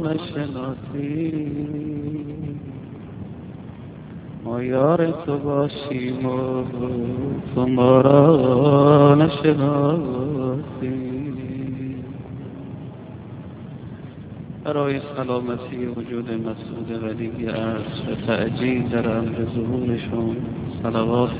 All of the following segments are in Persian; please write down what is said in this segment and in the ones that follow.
نشناسی ما یار تو باشیم و تو ما را نشناسی. برای سلامتی وجود مسعود ولی عصر و تعجیل در امر ظهورشون صلوات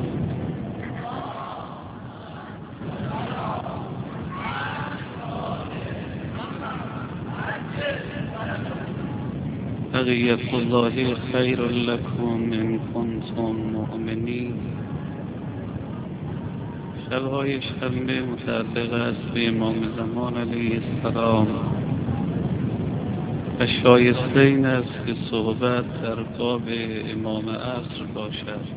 بقیت الله خیر لکم ان کنتم مؤمنین. شبهای شنبه متعلق است به امام زمان علیه السلام و شایسته این است که صحبت در باب امام عصر باشد.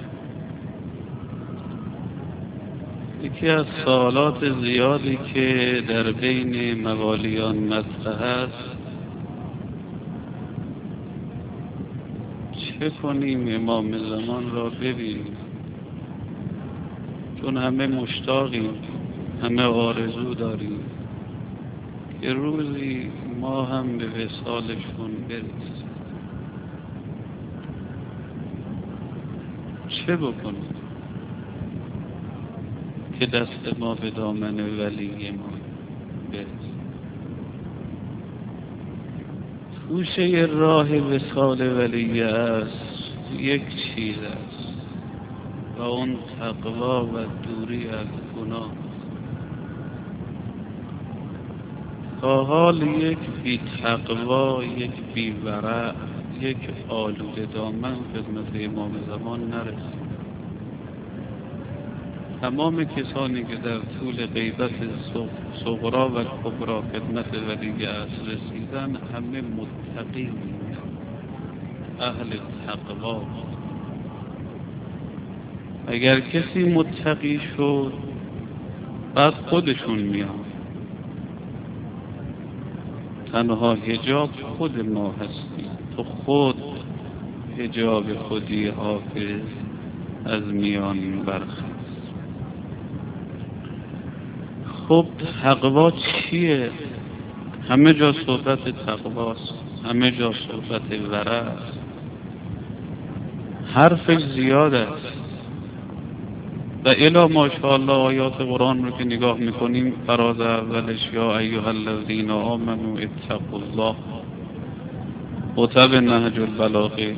یکی از سوالات زیادی که در بین موالیان مطرح است، چه کنیم امام زمان را ببینیم؟ چون همه مشتاقیم، همه آرزو داریم که روزی ما هم به وصالشون برسیم. چه بکنیم که دست ما به دامن ولی ما برسیم؟ توشه راه وصال ولی است یک چیز است و اون تقوا و دوری از گناه. تا حال یک بی تقوا، یک بی ورع، یک آلوده دامن خدمت امام زمان نرسید. تمام کسانی که در طول غیبت صغرا و کبرا خدمت ولی عصر رسیدن همه متقی، اهل تقوا. اگر کسی متقی شد بعد خودشون میان. تنها حجاب خود ما هستیم. تو خود حجاب خودی حافظ از میان برخیز. خب تقوا چیه؟ همه جا صحبت تقواست، همه جا صحبت ورع است. حرفش زیاد است و الا ماشاءالله آیات قرآن رو که نگاه میکنیم، فراز اولش یا ایها الذین آمنوا اتقوا الله، خطب نهج البلاغه.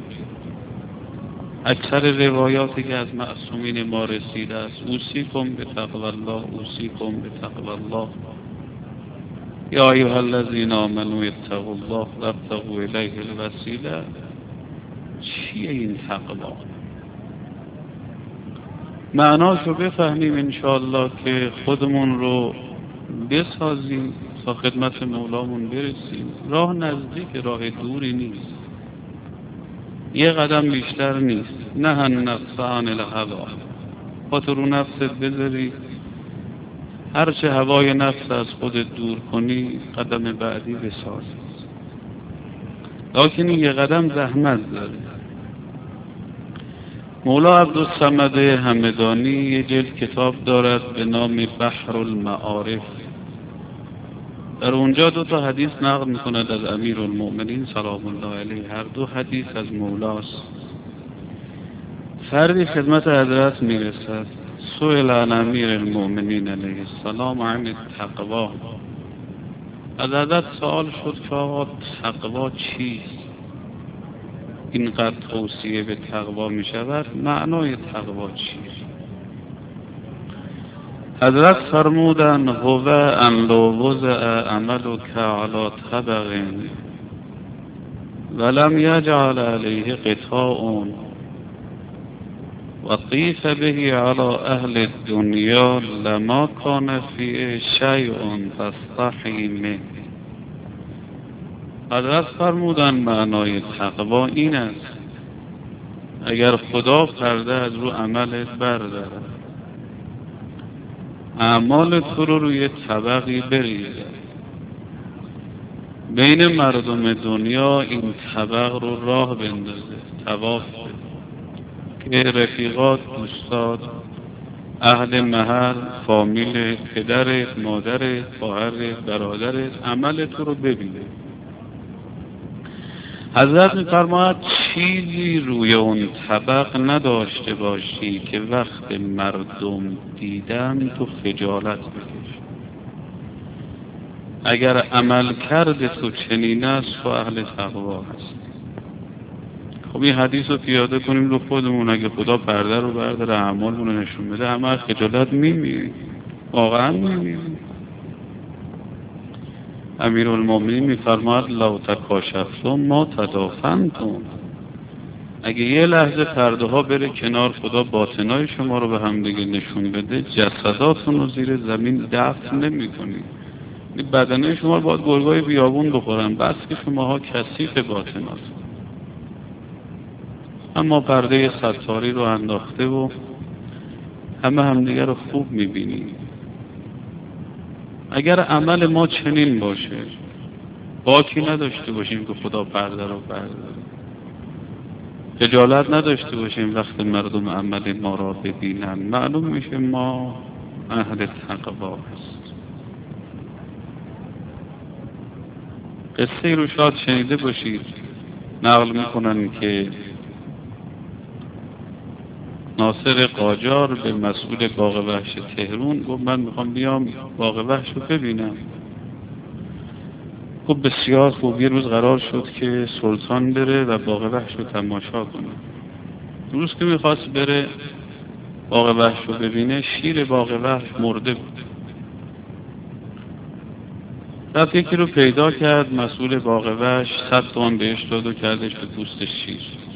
اکثر روایاتی که از معصومین ما رسیده است، اوصیکم بتقوی الله، اوصیکم بتقوی الله، یا ایها الذین آمنوا اتقوا الله وابتغوا الیه الوسیله. چیه این تقوا؟ معناشو بفهمیم انشاءالله که خودمون رو بسازیم تا خدمت مولامون برسیم. راه نزدیک، راه دوری نیست، یه قدم بیشتر نیست. نه النفس عن الهوا، خودت رو نفست بذاری، هرچه هوای نفس از خودت دور کنی قدم بعدی بسازی. لیکن یه قدم زحمت داره. مولا عبدالصمد همدانی یه جلد کتاب دارد به نام بحر المعارف. در اونجا 2 حدیث نقل میکند از امیر المؤمنین سلام الله علیه. هر 2 حدیث از مولاست. فردی خدمت حضرت میرسد، سئل عن امیر المؤمنین علیه السلام عن التقوا. از حضرت سوال شد که آقا تقوا چیست؟ اینقدر توصیه به تقوا می شود، معنای تقوا چیست؟ حضرت فرمودند هو ان لو وضع عملک علی طبق ولم یجعل علیه قطاع و طیف به علی اهل الدنیا لما کان فیه شیء تستحی منه. حضرت فرمودن معنای تقوا این است اگر خدا پرده از رو عملت بردارد، اعمال تو رو روی طبقی بریزد، بین مردم دنیا این طبق رو راه بندازه، طواف بده که رفیقات، دوستات، اهل محل، فامیل، پدرت، مادرت، خواهرت، برادرت عمل تو رو ببینه. حضرت می‌فرماید چیزی روی اون طبق نداشته باشی که وقت مردم دیدن تو خجالت بکش. اگر عمل کرده تو چنین است تو اهل تقوا هست. خب این حدیث رو پیاده کنیم رو خودمون. اگه خدا پرده رو برداره اعمالمون رو نشون بده همه از خجالت میمیریم، واقعا میمیریم. امیرالمومنین میفرماید لو تکاشفتم ما تدافنتم. اگه یه لحظه پرده ها بره کنار، خدا باطنای شما رو به هم دیگه نشون بده، جسداتون رو زیر زمین دفن نمی‌کنید. بدنه شما رو باید گرگای بیابون بخورن، بس که شماها کثیف باطنات. اما پرده ستاری رو انداخته و همه همدیگه رو خوب می‌بینیم. اگر عمل ما چنین باشه، باکی نداشته باشیم که خدا پرده رو برداره، خجالت نداشته باشیم وقت مردم عمل ما را ببینن، معلوم میشه ما اهل تقوا هست. قصه رو شاید شنیده باشید، نقل میکنن که ناصر قاجار به مسئول باغ وحش تهران گفت من میخوام بیام باغ وحش رو ببینم. خب بسیار خوب. یه روز قرار شد که سلطان بره و باغ وحش رو تماشا کنه. روز که میخواست بره باغ وحش رو ببینه، شیر باغ وحش مرده بود. رفت یکی رو پیدا کرد، مسئول باغ وحش 100 تومان بهش داد و کردش به پوست شیر.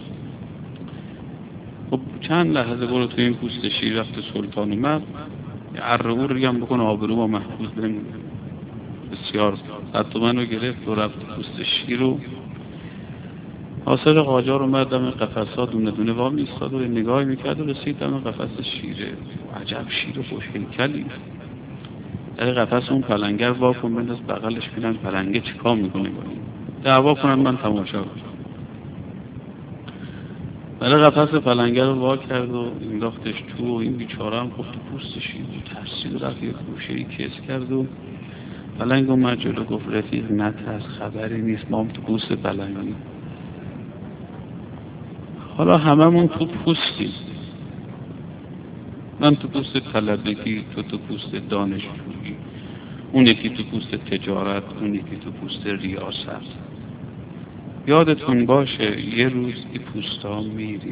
خب چند لحظه برو تو این پوست شیر. رفت سلطان اومد اره او ریگم بکنه آبرو با محفوظ بمونه. بسیار 100 تومان رو گرفت و رفت پوست شیر رو. ناصر قاجار اومد دم قفس‌ها دونه دونه وامی ایستاد و نگاهی میکرد و رسید دم قفس شیره. عجب شیر خوش هیکلی. در قفس اون پلنگر واکن بنداز بغلش ببینن پلنگه چیکار میکنه. دعوا کنن من تماشا کنم. برای قفس پلنگر رو وا کرد و انداختش تو و این بیچاره هم خب تو پوست شیر ترسید و رفت یه گوشه‌ای کس کرد و پلنگ اومد جلو گفت رفیق نترس، خبری نیست، ما هم تو پوست پلنگی. حالا هممون تو پوستیم. من تو پوست طلبگی، تو پوست دانشجویی، اون یکی تو پوست تجارت، اون یکی تو پوست ریاست. یادتون باشه یه روز این پوستا میری.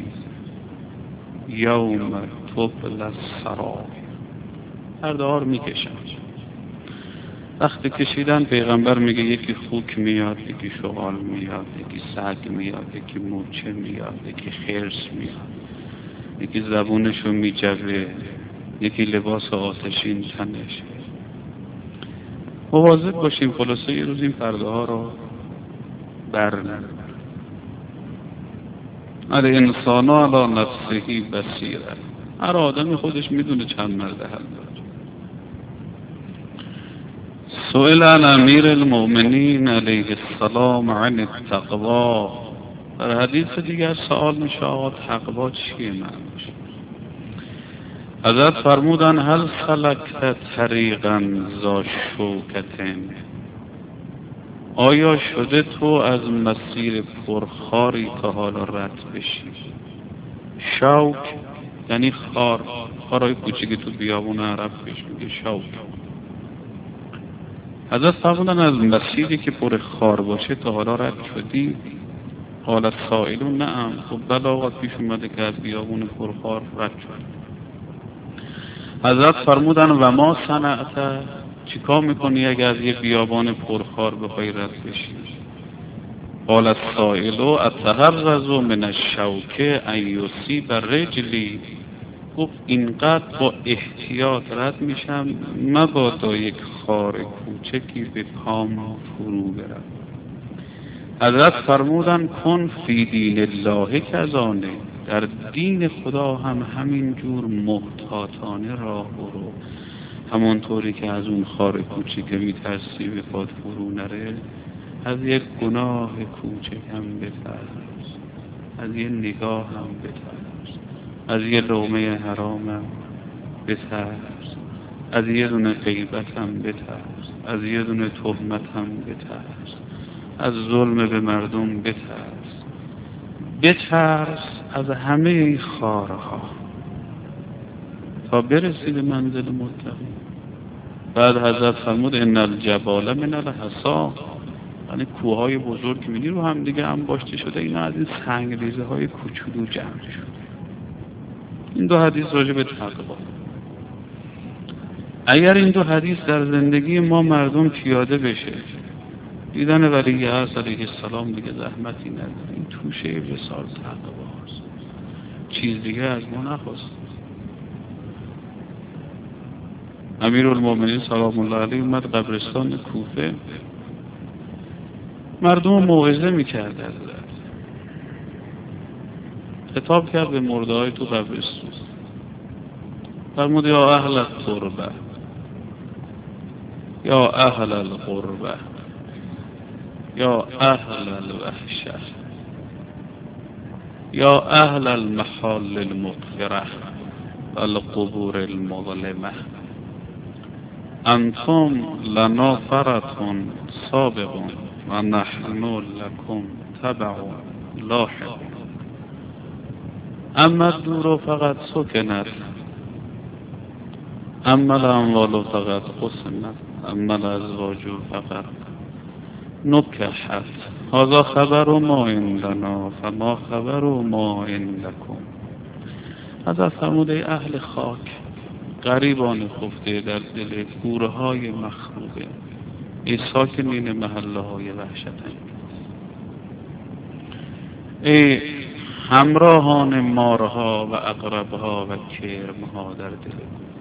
یوم تبل السرا، پرده‌ها میکشن. وقتی کشیدن پیغمبر میگه یکی خوک میاد، یکی شغال میاد، یکی سگ میاد، یکی مورچه میاد، یکی خرس میاد، یکی زبونشو میجوه، یکی لباس آتشین تنش. مواظب باشیم خلاصه یه روز این پرده ها رو برنن. الانسان علی نفسه بصیره. هر آدمی خودش میدونه چند مرد حل داره. سئل عن امیر المؤمنین علیه السلام عن التقوا. در حدیث دیگر سوال میشه آقا تقوا چیه معنیش؟ حضرت فرمودن هل سلکت طریقا ذا شوکتین. آیا شده تو از مسیر پرخاری تا حالا رد بشی؟ شوک یعنی خار، خارای کوچیکی تو بیابون عرب بهش میگه شوک. حضرت فرمودن از مسیری که پر خار باشه تا حالا رد شدی؟ قال السائل نعم. خب بله آقا پیش اومده که از بیابون پرخار رد شد. حضرت فرمودن و ما صنعت، چیکار میکنی اگر از یه بیابان پرخار بخوای رد بشی؟ قال السائل اتحرز من الشوک ان یصیب رجلی. گفت اینقدر با احتیاط رد میشم مبادا یک خار کوچکی به پام فرو برد. حضرت فرمودن کن فی دین الله کذانه. در دین خدا هم همین جور محتاطانه راه برو. همانطوری که از اون خار کوچیک میترسی به پات فرو نره، از یک گناه کوچک هم بترس، از یه نگاه هم بترس، از یه لقمه حرام هم بترس، از یه دونه غیبت هم بترس، از یه دونه تهمت هم بترس، از ظلم به مردم بترس از همه این خارها تا برسی به منزل متقی. بعد حضرت فرمود ان الجبال من الحصا، یعنی کوههای بزرگ که می‌بینی رو هم دیگه انباشته شده، اینا از این سنگریزه های کوچولو جمع شده. این دو حدیث راجع به تقوا. اگر این دو حدیث در زندگی ما مردم پیاده بشه، دیدن ولی هست علیه السلام دیگه زحمتی نداره، این توشه وصال تقواست، چیز دیگه از ما نخواست. امیرالمومنین سلام الله علیه اومد قبرستان کوفه، مردم موعظه میکرد، خطاب کرد به مرده‌های تو قبرستان، فرمود یا اهل القربه، یا اهل القربه، یا اهل الوحشه، یا اهل المحال المغفره والقبور المظلمه، انتم لنا فرتون سابقون و نحن لکم تبع لاحق، اما الدور فقط سکنت، اما الاموال فقط قسمت، اما الازواج فقط نکحت، هذا خبر ما عندنا فما خبر ما عندکم. حضرت فرمود ای اهل خاک، غریبان خفته در دل گورهای مخروبه، ای ساکنین محله های وحشتنگ، ای همراهان مارها و عقربها و کرمها در دل،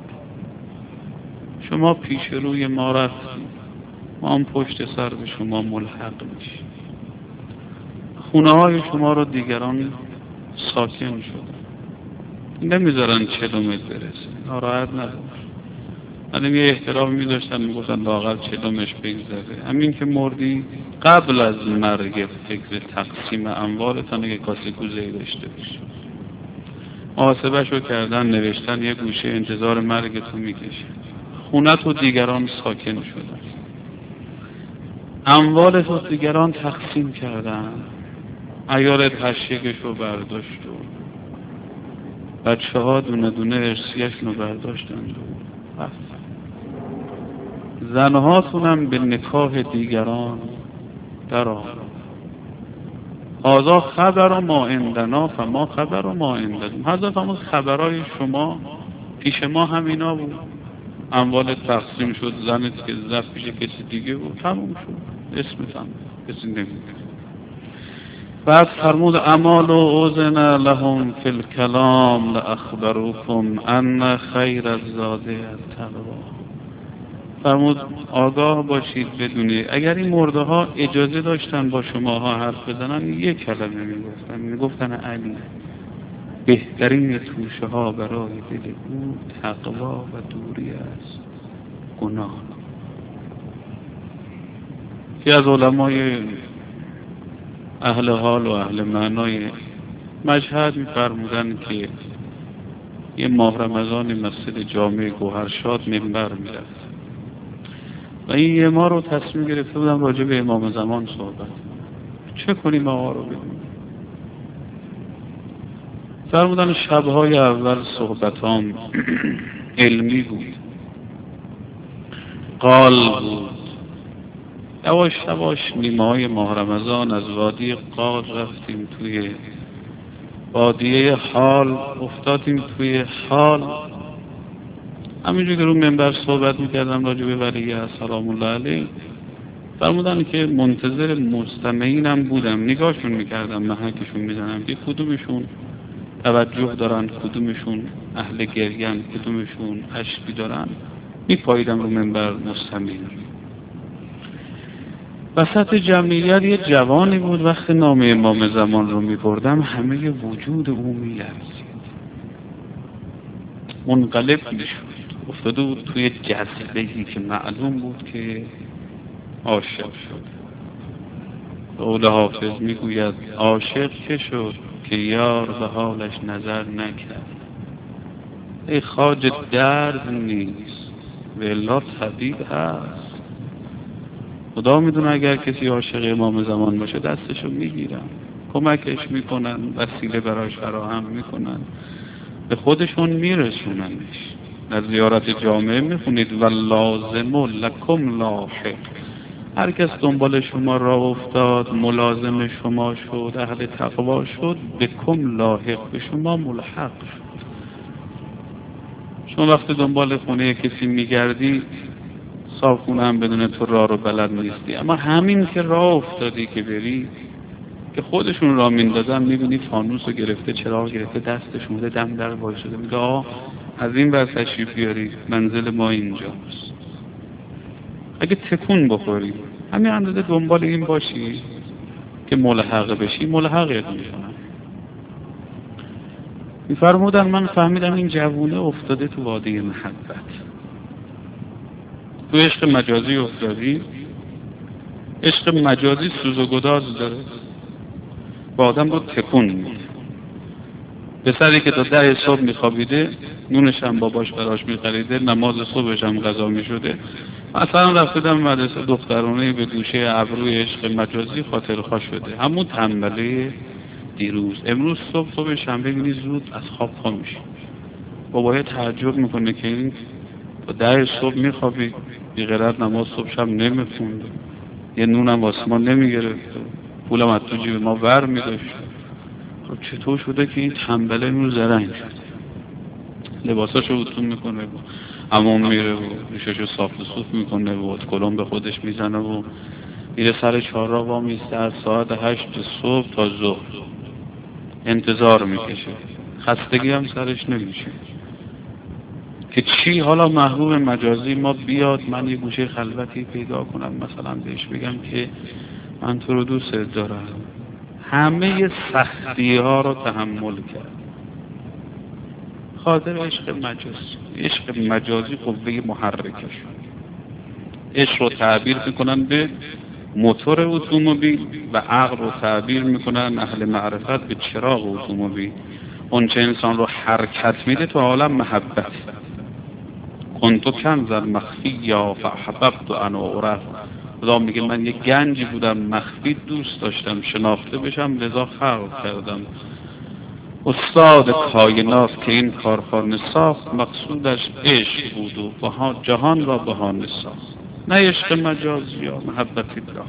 شما پیش روی ما رفتید، ما هم پشت سر به شما ملحق میشیم، خونه های شما رو دیگران ساکن شدن، نمیذارن کیلومتر برسه، ناراحت نباش. من یه احترام میذاشتن، میگفتن لااقل کیلومتر بگذره، همین که مردی قبل از مرگ فکر تقسیم اموالتان که کاسه کوزه‌ای داشته باشی. محاسبه‌شو کردن، نوشتن یه گوشه انتظار مرگتو میکشه، خونه‌تو دیگران ساکن شدن، اموالتو دیگران تقسیم کردن، عیالت هشیگشو برداشت و بچه ها دونه دونه ارسیه‌شون رو برداشتن و زنهاتونم به نکاح دیگران در آمد. هذا خبر ما عندنا فما خبر ما عندکم. حضرت فرمود خبرای شما پیش ما همینا بود، اموالت تقسیم شد، زنت که زد پیش کسی دیگه بود، تموم شد، اسمت هم کسی نمیده. بعد فرمود اما لو اوزن لهم فی الکلام لاخبروکم ان خیر الزاد التقوا. فرمود آگاه باشید، بدونید اگر این مرده ها اجازه داشتن با شماها حرف بزنن، یک کلمه میگفتن علی، بهترین توشه ها برای دل او تقوا و دوری از گناه. یکی از علمای اهل حال و اهل معنای مشهد می‌فرمودن که یه ماه رمضان مسجد جامع گوهرشاد منبر میرفت و این یه ماه رو تصمیم گرفته بودم راجع به امام زمان صحبت چه کنیم آقا رو بگیم. فرمودن شب‌های اول صحبتام علمی بود، قال بود. یواش یواش نیمه های ماه رمضان از وادی قال رفتیم توی وادیه حال، افتادیم توی حال. همینجور که رو منبر صحبت میکردم راجع به ولی سلام الله علیه، فرمودن که منتظر مستمعینم بودم، نگاهشون میکردم، محکشون میزنم که کدومشون توجه دارن، کدومشون اهل گریان، کدومشون اشکی دارن. میپاییدم رو منبر مستمعین. وسط جمعیت یه جوانی بود، وقت نام امام زمان رو میبردم همه وجود او میلرزید، منقلب میشد، افتاده بود توی جذبه‌ای که معلوم بود که عاشق شد. قول حافظ میگوید عاشق که شد که یار به حالش نظر نکرد، ای خواجه درد نیست و الا طبیب هست، خدا میدونه اگر کسی عاشق امام زمان باشه دستشو میگیرن، کمکش میکنن، وسیله براش فراهم میکنن، به خودشون میرسوننش. در زیارت جامعه میخونید واللازم لکم لاحق، هر کس دنبال شما راه افتاد، ملازم شما شد، اهل تقوا شد، بکم لاحق، به شما ملحق شد. شما وقتی دنبال خونه کسی میگردی، صاحب خونه هم بدون تو راه رو بلد نیستی، اما همین که راه افتادی که بری، که خودشون راه میندازن، میبینی فانوس رو گرفته، چراغ گرفته، دستش اومده دم در وایساده، میگه آقا از این ور تشریف بیاری، منزل ما اینجاست. اگه تکون بخوری، همین اندازه دنبال این باشی که ملحق بشی، ملحقت میکنن. میفرمودن من فهمیدم این جوونه افتاده تو وادی محبت، تو عشق مجازی افتادی. عشق مجازی سوز و گداز داره، با آدم رو تکون میده. پسری که تا 10 صبح میخوابیده، نونش هم باباش براش میخریده، نماز صبحش هم قضا میشده، مثلا رفتم مدرسه دخترانه به گوشه ابروی عشق مجازی خاطرخواه شده، همون تنبله دیروز. امروز صبح شنبه میبینی زود از خواب پا میشه، بابای تعجب میکنه که این تا 10 صبح میخوابی، بی غیرت نماز صبحش هم نمیخونده، یه نونم واسه ما نمیگرفته، پولم از تو جیب ما ور میداشت. خب چطور شده که این تنبله امروز زرنگ شد؟ لباساشو اتون میکنه، حمام میره و ریششو صاف و صوف میکنه و کلم به خودش میزنه و میره سر چهارراه وامیسته از ساعت 8 صبح تا ظهر انتظار میکشه، خستگی هم سرش نمیشه که چی حالا محبوب مجازی ما بیاد، من یه گوشه خلوتی پیدا کنم، مثلا بهش بگم که من تو رو دوست دارم. همه سختی ها رو تحمل کرد خاطر عشق مجازی. عشق مجازی قوه محرکه شد. عشق رو تعبیر میکنن به موتور اتومبیل و عقل رو تعبیر میکنن اهل معرفت به چراغ اتومبیل. اون چه انسان رو حرکت میده تو عالم محبت. کنتو کنزا مخفیا فاحببت ان اعرف. خدا میگه من یک گنجی بودم مخفی، دوست داشتم شناخته بشم، لذا خلق کردم. استاد کائنات که این کارخانه ساخت، مقصودش عشق بود و جهان را بهانه ساخت، نه عشق مجازی یا محبت الله.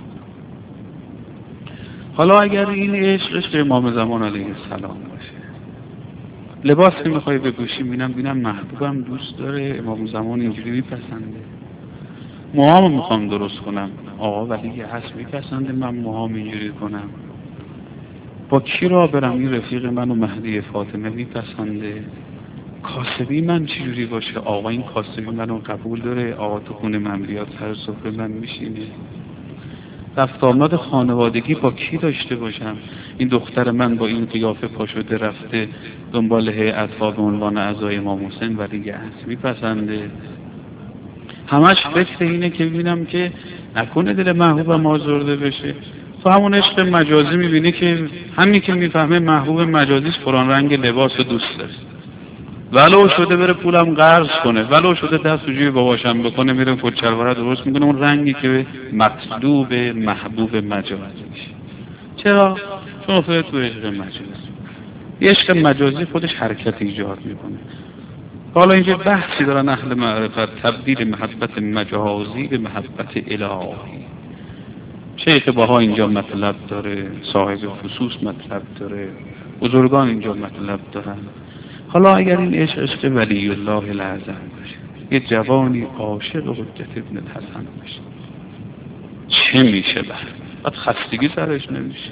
حالا اگر این عشق امام زمان علیه السلام باشه، لباسی میخوای بپوشی، بینم محبوبم دوست داره، امام زمان اینجوری میپسنده. موهامو میخوام درست کنم، آقا ولی هست میپسنده من موهام اینجوری کنم. با کی را برم، این رفیق منو مهدی فاطمه میپسنده. کاسبی من چجوری باشه، آقا این کاسبی منو قبول داره، آقا تو خونه من بیاد سر سفره من میشینه. رفت آمد خانوادگی با کی داشته باشم، این دختر من با این قیافه پا شده رفته دنبال هیئت‌ها به عنوان اعضای امام حسین ولی هست میپسنده. همش فکر اینه که ببینم که نکنه دل محبوبم آزرده بشه. تو همون عشق مجازی میبینی که همین که میفهمه محبوب مجازیش فلان رنگ لباس دوست داره، ولو شده بره پولم قرض کنه، ولو شده دست تو جیب باباشم بکنه، میره کچلواره درست میکنه، اون رنگی که مطلوب محبوب مجازی میشه. چرا؟ چون افتاده تو عشق مجازی. عشق مجازی خودش حرکت ایجاد میکنه. حالا اینجا بحثی دارن اهل معرفت، تبدیل محبت مجازی به محبت الهی. شیخ بها اینجا مطلب داره، صاحب خصوص مطلب داره، بزرگان اینجا مطلب دارن. حالا اگر این عشق ولی الله الاعظم باشه، یه جوانی عاشق حجت ابن الحسن باشه، چه میشه؟ بعد خستگی سرش نمیشه.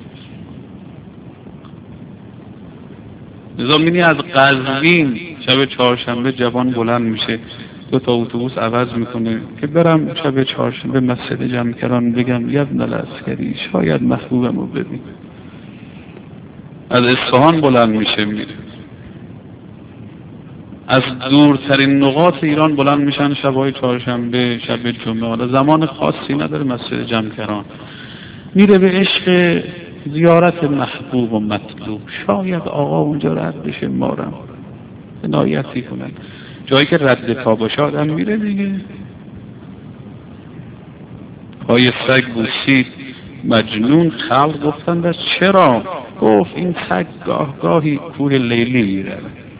نظامینی از قزوین شب چهارشنبه جوان بلند میشه، 2 تا اتوبوس عوض میکنه که برم شب چهارشنبه مسجد جمکران بگم ابن العسکری شاید محبوبم رو ببین. از اصفهان بلند میشه میره، از دورترین نقاط ایران بلند میشن شبای چهارشنبه شب جمعه، حالا زمان خاصی نداره، مسجد جمکران میره به عشق زیارت محبوب و مطلوب. شاید آقا اونجا رد بشه، مارم عنایتی کنن، جایی که رد پا باشه آدم میره دیگه. پای سگ بوسید مجنون. خلق گفتند چرا؟ گفت این سگ گاه گاهی کوه لیلی میره.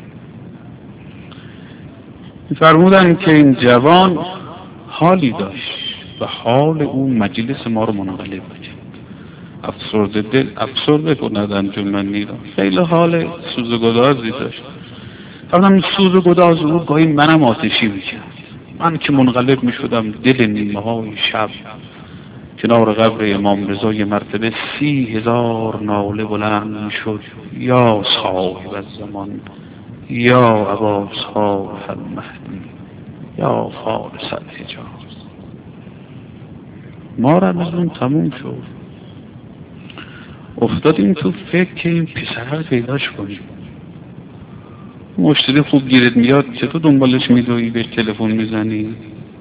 فرمودن که این جوان حالی داشت و حال او مجلس ما رو منقلب کرد. افسرده دل افسرده کند انجمنی را. خیلی حال سوز و گدازی داشت. فرمودن سوز و گداز او گاهی منم آتشی میکرد. من که منقلب میشدم دل نیمه های شب کنار قبر امام رضا یه مرتبه 30,000 ناله بلند شد. یا صاحب الزمان، یا ابا صالح المهدی، یا فارس الحجاز. ما رمزون تموم شد. افتادیم تو فکر که این پسر رو پیداش کنیم. مشتری خوب گیرت میاد چطور دنبالش میدوی بهش تلفن میزنی؟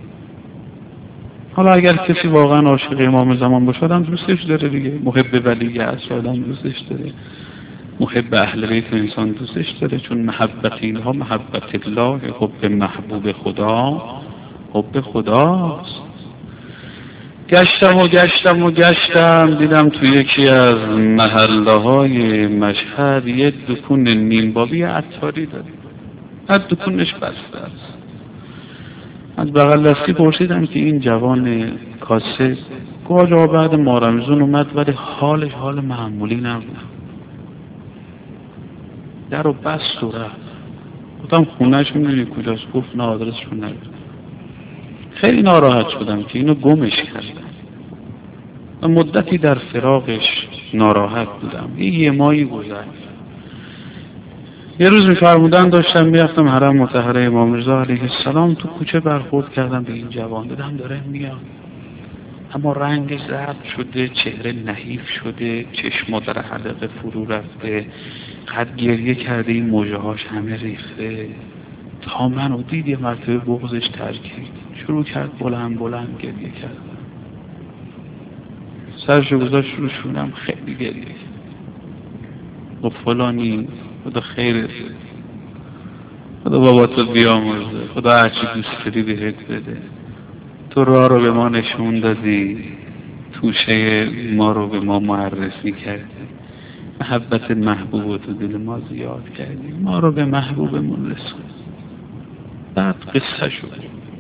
حالا اگر کسی واقعا عاشق امام زمان باشه آدم دوستش داره دیگه. محب ولی عصر آدم دوستش داره، محب اهل بیت انسان دوستش داره، چون محبت اینها محبت الله، حب محبوب خدا حب خداست. گشتم دیدم تو یکی از محله های مشهد یه دکون نیمبابی عطاری داره. از دکونش بسته است. از بغل دستی پرسیدم که این جوان کاسه کجا بعد ما رمضان اومد ولی حالش حال معمولی نبود. در رو بست و رفت. گفتم خونهش میدونی کجاست؟ گفت نه آدرسش رو نداره. خیلی ناراحت شدم که اینو گمش کردم و مدتی در فراقش ناراحت بودم. یه ماهی گذشت. یه روز میفرمودن داشتم میرفتم حرم مطهره امام رضا علیه السلام، تو کوچه برخورد کردم به این جوان. دیدم داره میاد اما رنگش زرد شده، چهره نحیف شده، چشما در حلقه فرو رفته، قد گریه کرده، این موجه هاش همه ریخته. تا منو دید یه مرتبه بغضش ترکید، شروع کرد بلند گریه کرد. سرشو گذاشت رو شونم، خیلی گریه کرد. گفت فلانی خدا خیرت بده، خدا باباتو بیامرزه، خدا هرچی دوست داری بهت بده. تو راه رو به ما نشون دادی، توشه ما رو به ما معرفی کردی، محبت محبوب تو دل ما زیاد کردی، ما رو به محبوبمون رسون. بعد قصه شد.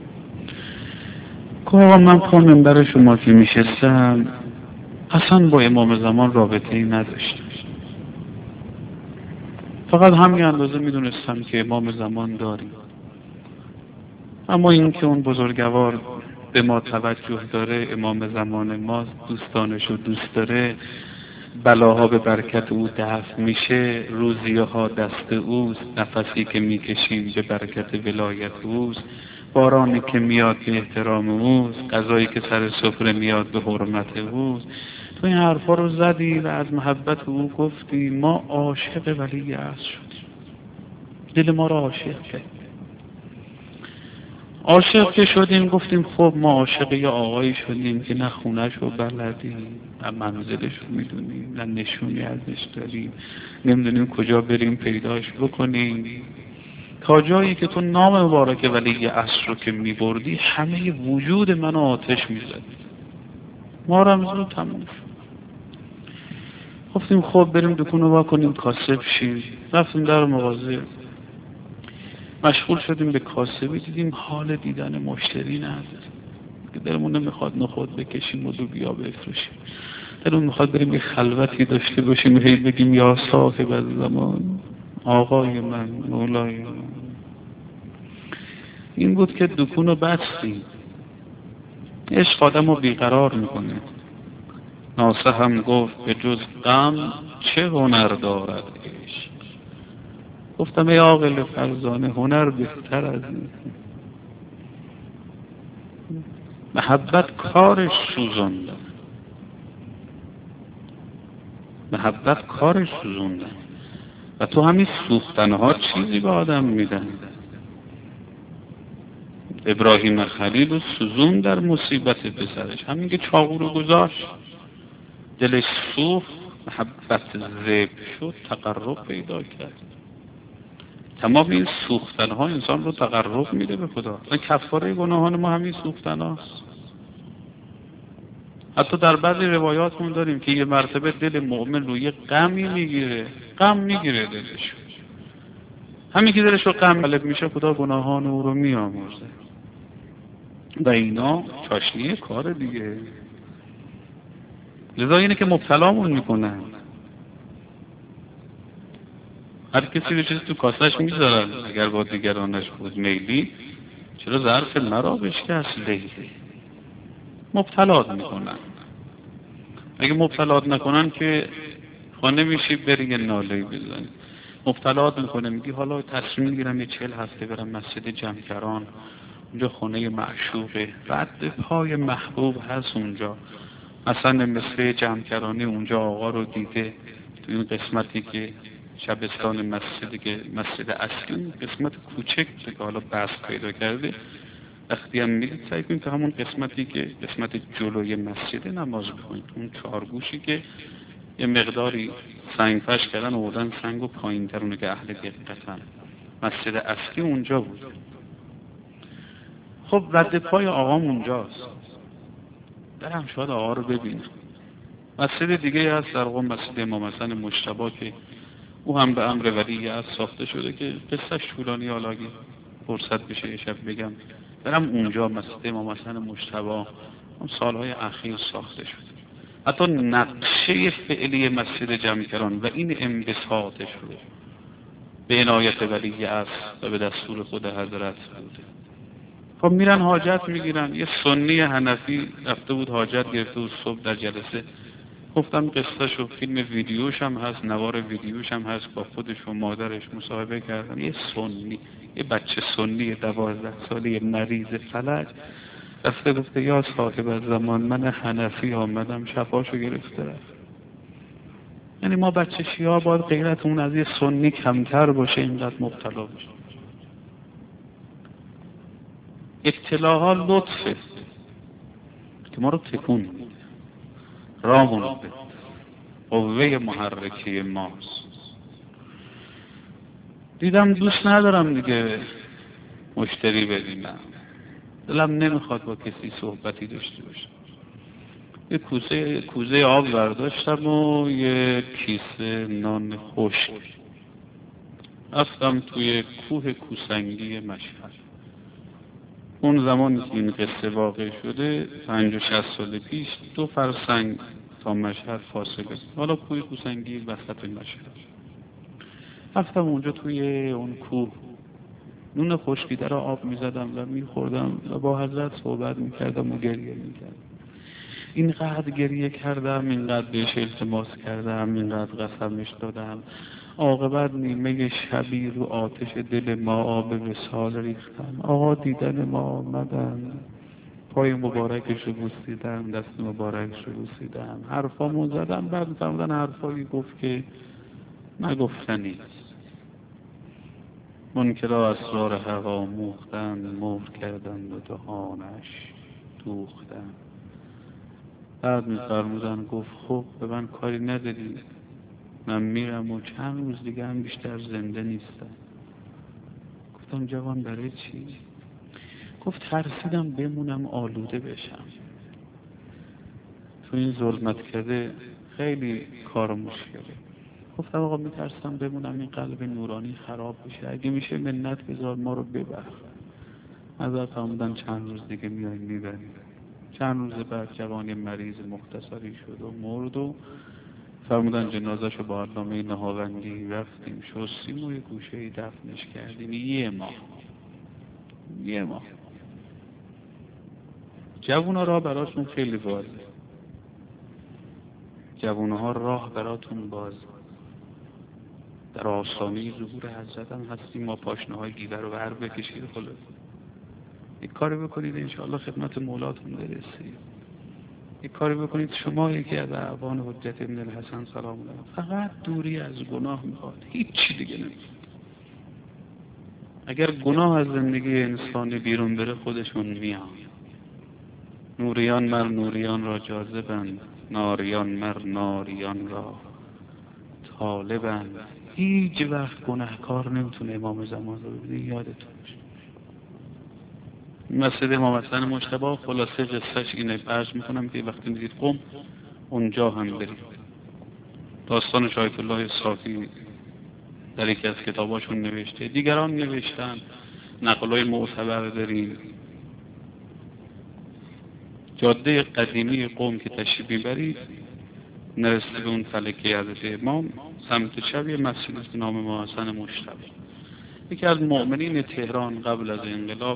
که آقا من پا منبر شما که میشستم اصلا با امام زمان رابطه ای نداشتم، فقط همین اندازه میدونستم که امام زمان داریم. اما این که اون بزرگوار به ما توجه داره، امام زمان ما دوستانشو دوست داره، بلاها به برکت او دفع میشه، روزیه ها دست اوست، نفسی که میکشیم به برکت ولایت اوست، بارانی که میاد به احترام اوست، غذایی که سر سفره میاد به حرمت اوست. تو این حرفا رو زدی و از محبت او گفتی. ما عاشق ولی عصر شدیم، دل ما رو عاشق کرد. عاشق که شدیم گفتیم خب ما عاشق یه آقایی شدیم که نه خونش رو بلدیم، نه منزلش رو میدونیم، نه نشونی ازش داریم، نمیدونیم کجا بریم پیداش بکنیم. تا جایی که تو نام مبارک ولی عصر رو که میبردی همه وجود من آتش میزد. ما رمضان تموم شد. گفتیم خب بریم دکون رو واکنیم کاسب شیم. رفتیم در مغازه مشغول شدیم به کاسبی، دیدیم حال دیدن مشتری نداره که دلمون نمیخواد نخود بکشیم و لوبیا بفروشیم، دلمون میخواد بریم یه خلوتی داشته باشیم هی بگیم یا صاحب الزمان، آقای من، مولای من. این بود که دکون رو بستیم. عشق آدم رو بیقرار میکنه. ناصح هم گفت به جز غم چه هنر دارد عشق. گفتم ای عاقل فرزانه هنر بهتر از این. محبت کارش سوزوندن، محبت کارش سوزوندن و تو همین سوختنها چیزی به آدم میدن. ابراهیم خلیل رو سوزون در مصیبت پسرش، همین که چاقو رو گذاشت دلش سوخت، محبت ذبح شد، تقرب پیدا کرد. تمام این سوختنها انسان رو تقرب میده به خدا. کفاره گناهان ما همین سوختنهاست. حتی در بعضی روایات ما داریم که یه مرتبه دل مؤمن رو یه غمی میگیره، غم میگیره دلش، همین که دلش رو غم غالب میشه خدا گناهان او رو میآمرزه و اینا چاشنی کار دیگه. لذا اینه که مبتلامون میکنن، هر کسی به چیزی تو کاسش میذارن، اگر با دیگرانش خود میلی چرا ظرف مرا بشکست لیلی. مبتلات میکنن، اگه مبتلات نکنن که خانه میشی بری یه ناله‌ای بزنی. مبتلات میکنه، میگی حالا تصمیم میگیرم یه 40 هفته برم مسجد جمکران، اونجا خونه معشوقه، رد پای محبوب هست اونجا، اصلا مثل جمکرانی اونجا آقا رو دیده تو این قسمتی که شبستان مسجدی که مسجد اصلی، قسمت کوچک که حالا بست پیدا کرده، وقتی هم میرید سعی کنید که همون قسمتی که قسمت جلوی مسجد نماز بخونید، اون چارگوشی که یه مقداری سنگ پش کردن آوردن سنگ و پایین ترونه که اهل دقتن، مسجد اصلی اونجا بود. خب رد پای آقام اونجاست، برم شاید آقا رو ببینم. مسجد دیگه هست در قم، مسجد امام حسن مجتبی که او هم به امر ولی از ساخته شده که قصهش طولانی، حالا اگه فرصت بشه یه شب بگم. برم اونجا مسجد امام حسن مجتبی اون سالهای اخیر ساخته شده، حتی نقشه فعلی مسجد جمکران و این انبساطش رو به عنایت ولی است و به دستور خود حضرت بوده. خب میرن حاجت میگیرن. یه سنی حنفی رفته بود حاجت گرفته بود صبح در جلسه، گفتم قصهش و فیلم ویدیوش هم هست، نوار ویدیوش هم هست، با خودش و مادرش مصاحبه کردم. یه سنی، یه بچه سنی 12 ساله مریض فلج رفته گفته یا صاحب زمان من حنفی آمدم شفاشو گرفته رفت. یعنی ما بچه شیعه باید غیرتمون از یه سنی کمتر باشه اینقدر مبتلا بشه. ابتلاها لطفه که ما رو تکون میده، راهمون رو بده، قوه محرکه ماست. دیدم دوست ندارم دیگه مشتری ببینم، دلم نمیخواد با کسی صحبتی داشته باشم. یه کوزه آب برداشتم و یه کیسه نان خشک، رفتم توی کوه کوسنگی مشهد. اون زمانی که این قصه واقع شده 50-60 سال پیش، 2 فرسنگ تا مشهد فاصله، حالا کوه کوسنگی وسط مشهد. رفتم اونجا توی اون کوه نون خشکیده را آب میزدم و میخوردم و با حضرت صحبت میکردم و گریه میکردم. اینقدر گریه کردم، اینقدر بهش التماس کردم، اینقدر قسمش دادم، عاقبت نیمه شبی رو آتش دل ما آب وصال ریختم. آقا دیدن ما آمدن، پای مبارکش رو بوسیدم، دست مبارکش رو بوسیدم، حرفامو زدم. بعد فرمودن حرفایی گفت که نگفتنی، منکرا اسرار حق آموختن، مهر کردن و دهانش دوختن. بعد می‌فرمودن گفت خب به من کاری نداری، من میرم و چند روز دیگه هم بیشتر زنده نیستم. گفتم جوان برای چی؟ گفت ترسیدم بمونم آلوده بشم، تو این ظلمت کرده خیلی کار مشکله. گفتم آقا میترسم بمونم این قلب نورانی خراب بشه، اگه میشه منت بذار ما رو ببر. حضرت فرمودن چند روز دیگه میای میبری. چند روز بعد جوان مریض مختصری شد و مرد و فرمودن جنازش رو با علامه نهاوندی رفتیم شستیم و یه گوشه‌ای دفنش کردیم. یه ماه جوونا راه براتون خیلی بازه، جوونها راه براتون باز، در آستانه ظهور حضرت هم هستیم، ما پاشنه‌های دیگر رو بر بکشید. خلاص یک کاری بکنید انشاءالله خدمت مولاتون برسید. یک کاری بکنید شما یکی از اعوان حجت ابن الحسن سلام الله فقط دوری از گناه میخواد، هیچ دیگه نمیخواد. اگر گناه از زندگی انسانی بیرون بره خودشون میان. نوریان مر نوریان را جاذبند، ناریان مر ناریان را طالبند. هیچ وقت گناهکار نمیتونه امام زمان رو ببینه، یادتون باشه. مسجد امام حسن مجتبی خلاصه قصهش اینه، عرض میکنم که وقتی میرید قم اونجا هم برید. داستان آیت الله صافی در یکی از کتاباشون نوشته، دیگران نوشتن، نقلای معتبر داریم. جاده قدیمی قم که تشریف میبرید نرسته به اون فلکه حضرت امام، سمت چپ یه مسجد به نام امام حسن مجتبی. یکی از مؤمنین تهران قبل از انقلاب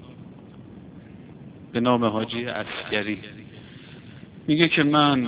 به نام حاجی عسکری میگه که من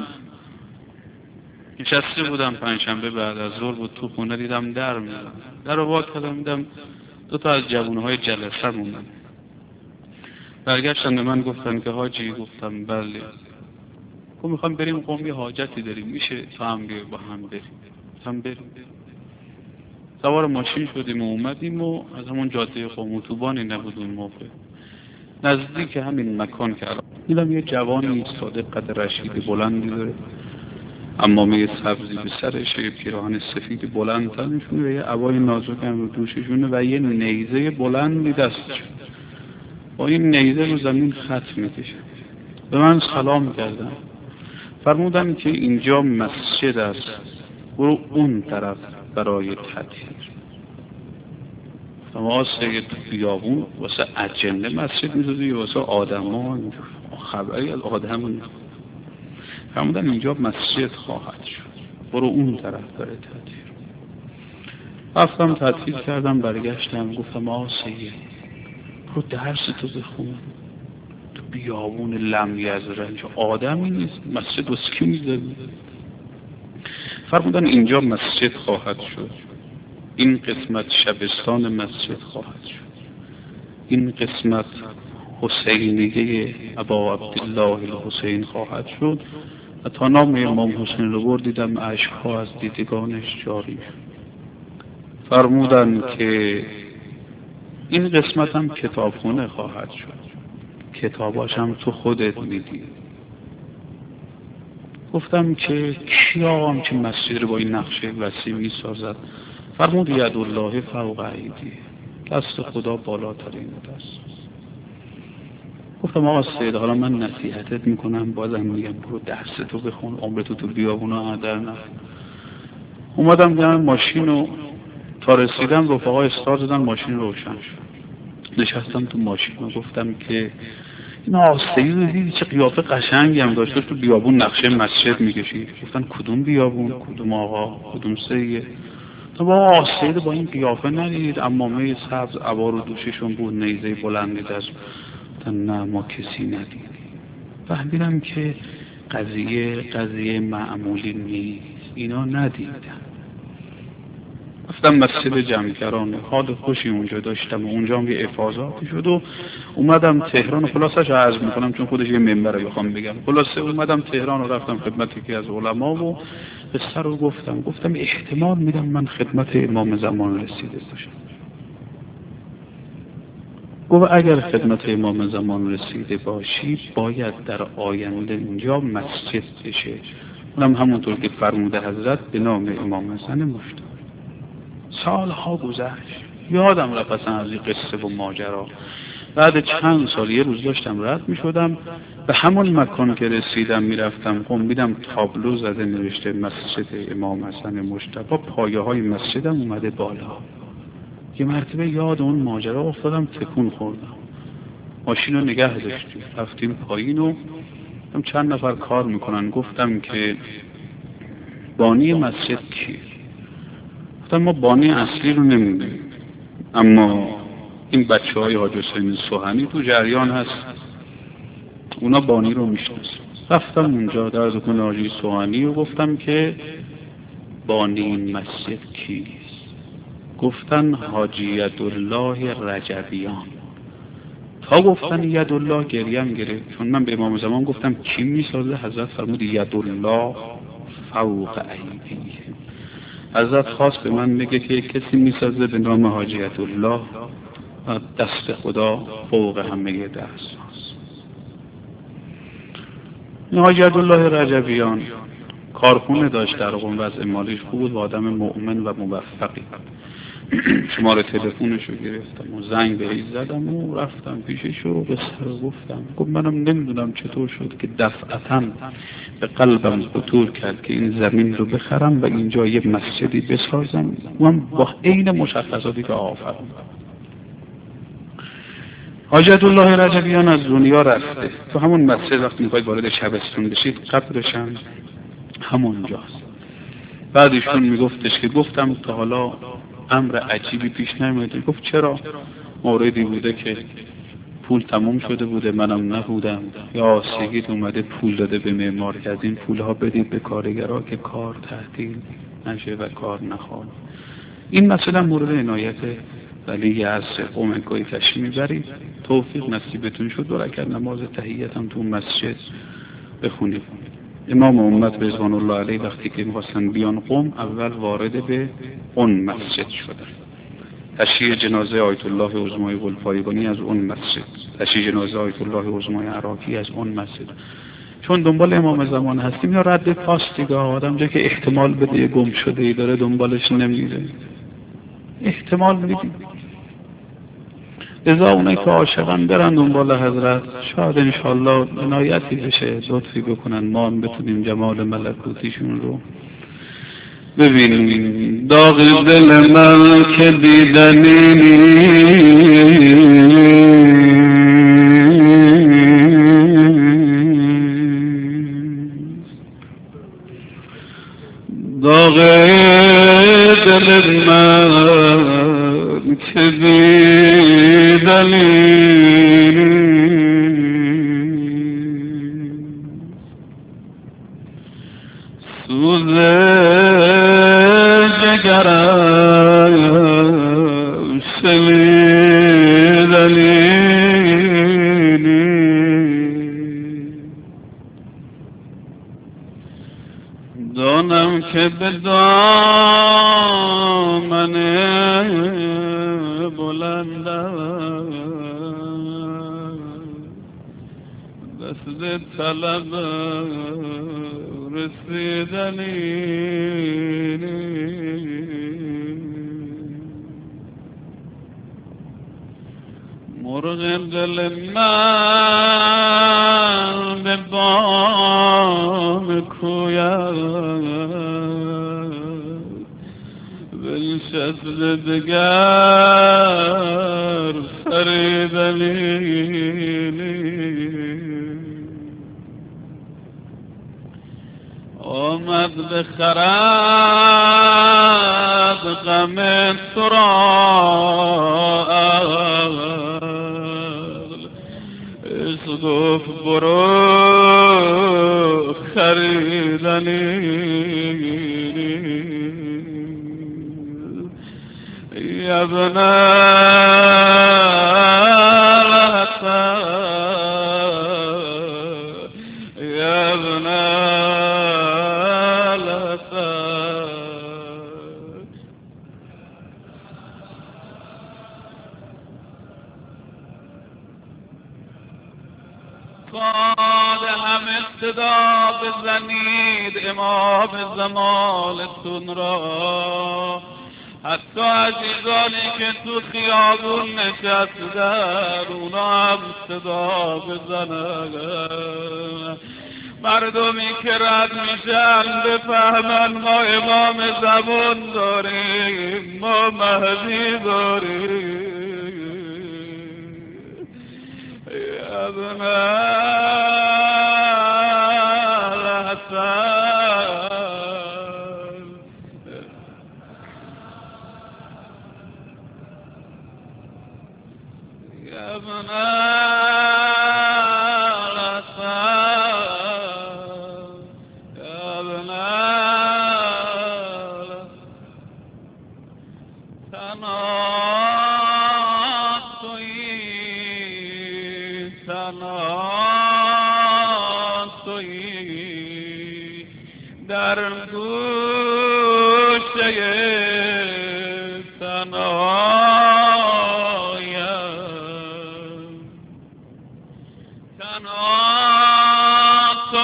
نشسته بودم پنجشنبه بعد از ظهر بود تو خونه، دیدم در میزنم، در رو وا کردم دیدم دو تا از جوانهای جلسه موندن. برگشتن به من گفتن که حاجی، گفتم بله، گفتم میخوام بریم قم یه حاجتی داریم، میشه تا هم بیای با هم بریم؟ گفتم بریم. سوار ماشین شدیم و اومدیم و از همون جاده قم، اتوبانی نبود اون موقع، نزدیک همین مکان که الان دیدم یه جوانی ایستاده، قد رشیدی بلندی داره، عمامه سبزی به سرش، یه پیراهن سفید بلند تنشونه و یه عبای نازک هم رو دوششونه و یه نیزه بلندی دستش، با این نیزه رو زمین خط میکشه. به من سلام کردن، فرمودن که اینجا مسجد است، برو اون طرف برای تطهیر. اما سید بیابون واسه اجنه مسجد می‌سازی یا واسه آدم‌ها؟ خبری از آدم؟ فرمودن اینجا مسجد خواهد شد، برو اون طرف برای تطهیر. رفتم تطهیر کردم، برگشتم گفتم سید برو درس تو بخون، تو بیابون لم یزرنج آدمی نیست، مسجد واسه کی می‌ذاری؟ فرمودن اینجا مسجد خواهد شد، این قسمت شبستان مسجد خواهد شد، این قسمت حسینیه ابا عبدالله الحسین خواهد شد. و تا نام امام حسین رو بردیدم اشک‌ها از دیدگانش جاری. فرمودن که این قسمت هم کتابخونه خواهد شد، کتاباش هم تو خودت میدی. گفتم که کیا هم که مسجد رو با این نقشه وسیع میسازد؟ فرمود یدالله فوق ایدی، دست خدا بالاترین دست. گفتم سید حالا من نصیحتت میکنم، بازم میگم برو درس تو بخون، عمرتو تو بیابونا هدر نکن. اومدم دیدم ماشین رو تا رسیدم رفقا استارت دادن، ماشین روشن شد. نشستم تو ماشین و گفتم که این سید رو دیدی چه قیافه قشنگی هم داشت، تو بیابون نقشه مسجد میکشید. گفتن کدوم بیابون، کدوم آقا، کدوم سید؟ تو با سید با این قیافه ندید؟ عمامه سبز عبا رو دوششون بود، نیزه بلندی دست. نه ما کسی ندیدیم. فهمیدم که قضیه معمولی نیست، اینا ندیدن. رفتم مسجد جمکران، حال خوشی اونجا داشتم و اونجا هم یه افاضاتی شد و اومدم تهران. خلاصش عرض میکنم چون خودش یه منبره بخوام بگم. خلاصه اومدم تهران و رفتم خدمت یکی از علما و قصه رو گفتم احتمال میدم من خدمت امام زمان رسیده باشم. گفت اگر خدمت امام زمان رسیده باشی باید در آینده اینجا مسجد بشه، اونم همونطور که فرموده حضرت به نام امام حسن مجتبی. سالها گذشت، یادم رفت اصلا از این قصه و ماجرا. بعد چند سال یه روز داشتم رد می شدم به همون مکان که رسیدم میرفتم قم، دیدم تابلو زده نوشته مسجد امام حسن مجتبی، پایه های مسجدم اومده بالا. یه مرتبه یاد اون ماجرا افتادم، تکون خوردم. ماشین رو نگه داشتیم، رفتیم پایین و چند نفر کار میکنن. گفتم که بانی مسجد کیه؟ گفتم ما بانی اصلی رو نمیدونیم، اما این بچه های حاج حسین سوهنی تو جریان هست، اونا بانی رو میشناسن. رفتم اونجا در دکان حاجی سوهنی و گفتم که بانی این مسجد کیست؟ گفتن حاجی یدالله رجبیان. تا گفتن یدالله گریم گرفت، چون من به امام زمان گفتم کی میسازه؟ حضرت فرمود یدالله فوق ایدیهم. حضرت خواست به من بگه که کسی میسازه به نام حاجی یدالله، دست خدا فوق همه دست هاست. حاجی یدالله رجبیان کارخونه داشت در قم، وضع مالیش خوب بود و آدم مؤمن و موفقی. شماره تلفنشو گرفتم و زنگ بهش زدم و رفتم پیشش و به سر گفتم. گفت منم نمیدونم چطور شد که دفعتاً به قلبم خطور کرد که این زمین رو بخرم و اینجا یه مسجدی بسازم و هم با عین مشخصاتی که آفرم. حاجت الله رجبیان از دنیا رفته. تو همون مسجد وقتی میخواید وارد شبستون بشید قبرش هم همونجاست. بعد ایشون میگفتش که گفتم تا حالا امر عجیبی پیش نمیاد. گفت چرا؟ موردی بوده که پول تموم شده بوده، منم نبودم، یا سید اومده پول داده به معمار که از این پولها بدید به کارگرها که کار تعطیل نشه و کار نخواد. این مثلا مورد عنایت ولی عصر قوم گاهی تشریف میبرید، توفیق نصیبتون شد 2 رکعت نماز تحیت هم تو مسجد بخونید. امام امت رضوان الله علیه وقتی که می‌خواستن بیان قم، اول وارد به اون مسجد شدن. تشییع جنازه آیت الله عظمای قلپایگانی از اون مسجد، تشییع جنازه آیت الله عظمای عراقی از اون مسجد. چون دنبال امام زمان هستیم یا رد پاس دیگه، آدم جا که احتمال بده گم شده ای داره دنبالش نمیره، احتمال میدیم. لذا اونایی که عاشقان برن دنبال حضرت، شاید انشاءالله عنایتی بشه، لطفی بکنن ما هم بتونیم جمال ملکوتیشون رو ببینیم. داغ دل من که دیدنی داغ دل من که دیدنی سوز جگرم شنیدنی دانم که به دامن بلندم دست طلب رسیدنی مرغ دل من به بام کویت بنشست دگر فریدنی آمد بخرد غم تو را عشق گفت برو خریدنی یا ابن یا ابن هم ابتدا بزنید امام زمانتون را، حتی عزیزانی که تو خیابون نشستن اونا هم صدا بزنن. مردمی که رد میشن بفهمن ما امام زمان داریم، ما مهدی داریم. ابن الحسن يا ابن الحسن يا ابن تناسوی در گوشه تنایم تو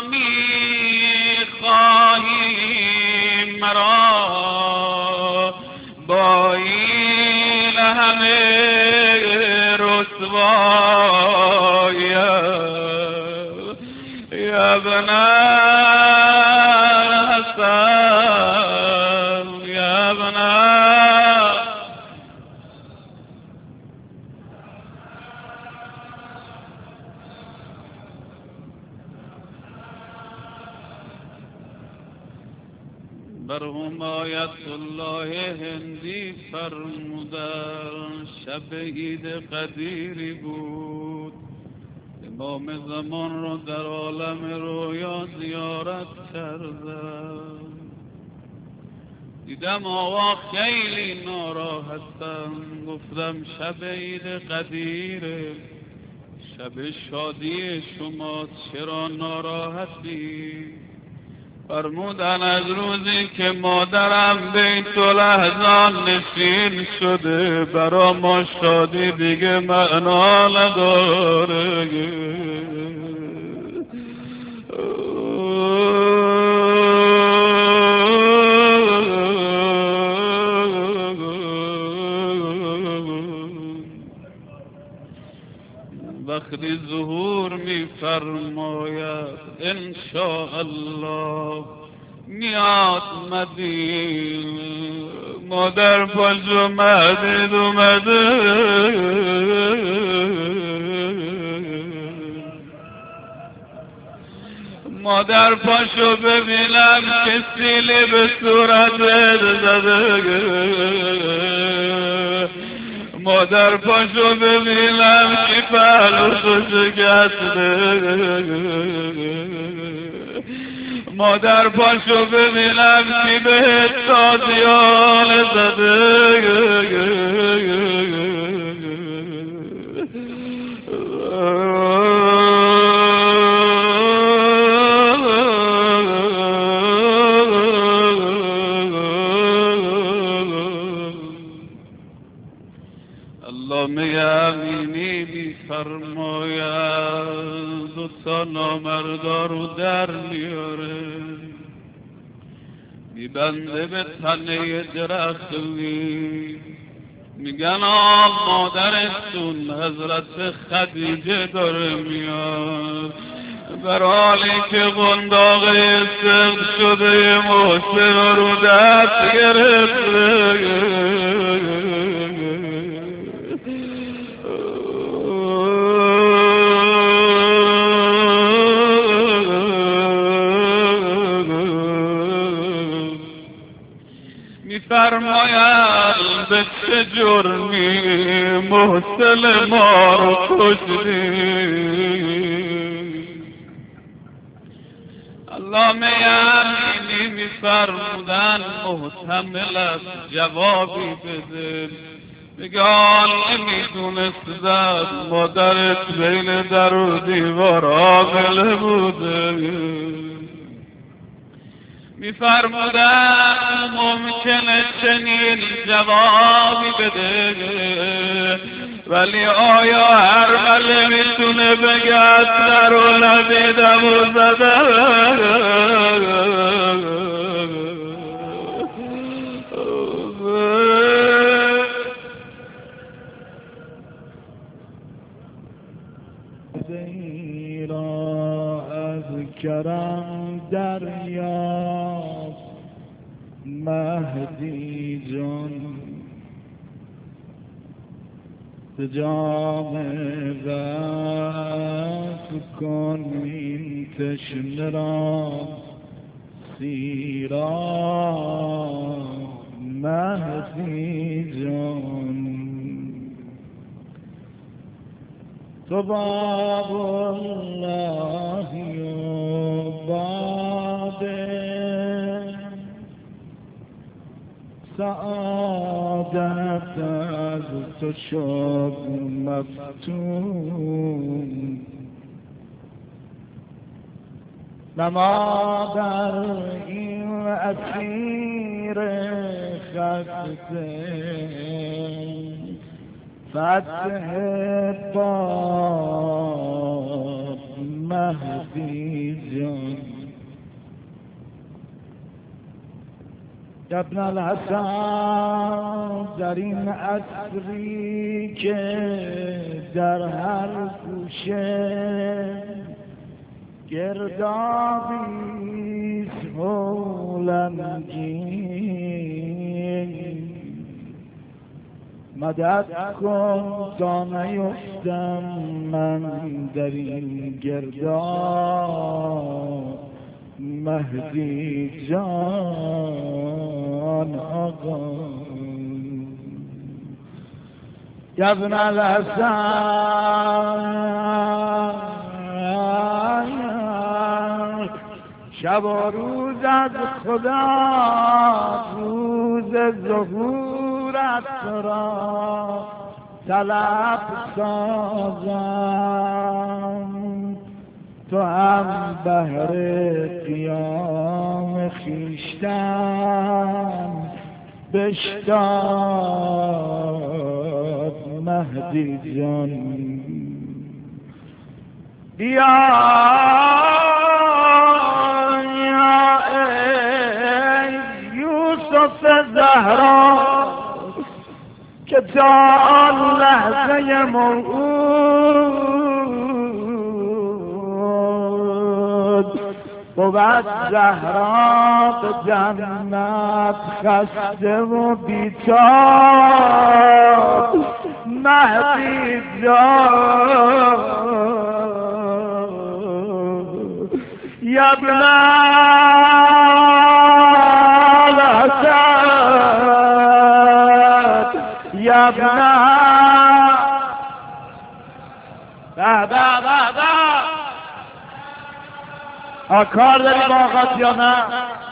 می‌خواهی مرا با این من رسوایم یا ابن حسن یا ابن برهم آیت الله هندی فرمودن شب عید قدیری بود امام زمان رو در عالم رویا زیارت کردم دیدم آقا خیلی ناراحتم گفتم شب عید قدیره شب شادی شما چرا ناراحتی فرمودن از روزی که مادرم بیت الاحزان نشین شده برا ما شادی دیگه معنا نداره وقتی ظهور می فرماید انشاءالله میاد مدینه مادر پاش اومده مادر پاشو ببینم که سیلی به صورت زده مادر پاشو ببینم که پهلوشو شکسته مادر پاشو ببینم که بهت تازیان زده علامه امینی می‌فرماید دو تا نامردا رو در میاره میبنده به تنه درختی میگن مادرتون حضرت خدیجه داره میاد در حالی که قنداق سقط شده محسن رو دست گرفته فرماید به چه جرمی محسن ما رو کشتی علامه امینی میفرمودن محتملت جوابی بده میگه نمیدونست زد مادرت بین در و دیوار عامله بوده میفرمودن ممکنه چنین جوابی بده ولی آیا هر مله میتونه بگه در و ندیدم و کرم دریافت مهدی جان جام رفت کن این تشنه را سیرا مهدی جان تو باب اللهی و باب سعادت از تو شد مفتون نما در این اسیر خسته فتح باب مهدی جان ابن الحسن در این عصری که در هر گوشه گردابیست هولنگین مدد کن تا نیفتم من در این گرداب مهدی جان آقا یا ابن الحسن شب و روز از خدا روز ظهورت را طلب سازم تو هم بهر قیام خویشتن بشتاب مهدی جان بیا ای یوسف زهرا که تا آن لحظه موعود بود زهرا به جنت خسته و بیتاب مهدی جان یا ابن الحسن یا ابن کار داری با آقات یا نه؟